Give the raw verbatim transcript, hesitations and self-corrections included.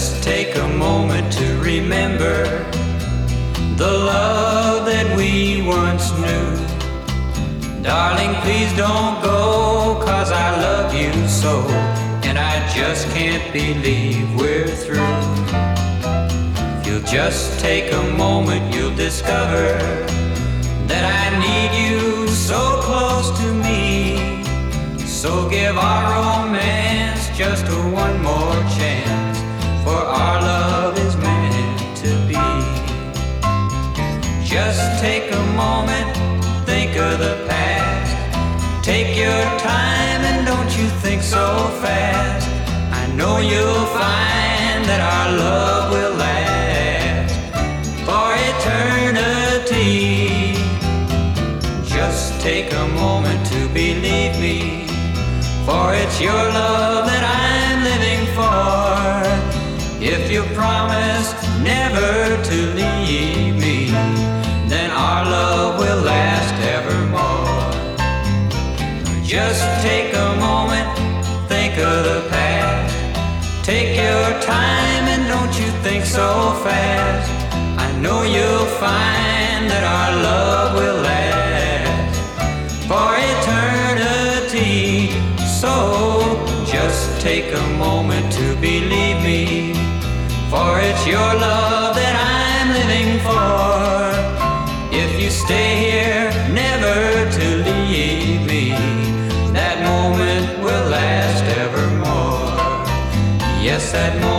Just take a moment to remember the love that we once knew. Darling, please don't go, 'cause I love you so, and I just can't believe we're through. If you'll just take a moment, you'll discover that I need you so close to me. So give our romance just a one more chance, for our love is meant to be. Just take a moment, think of the past. Take your time and don't you think so fast. I know you'll find that our love will last for eternity. Just take a moment to believe me, for it's your love that I'm living for. If you promise never to leave me, then our love will last evermore. Just take a moment, think of the past. Take your time and don't you think so fast. I know you'll find that our love will last for eternity. So just take a moment to believe me, for it's your love that I'm living for. If you stay here never to leave me, that moment will last evermore. Yes, that moment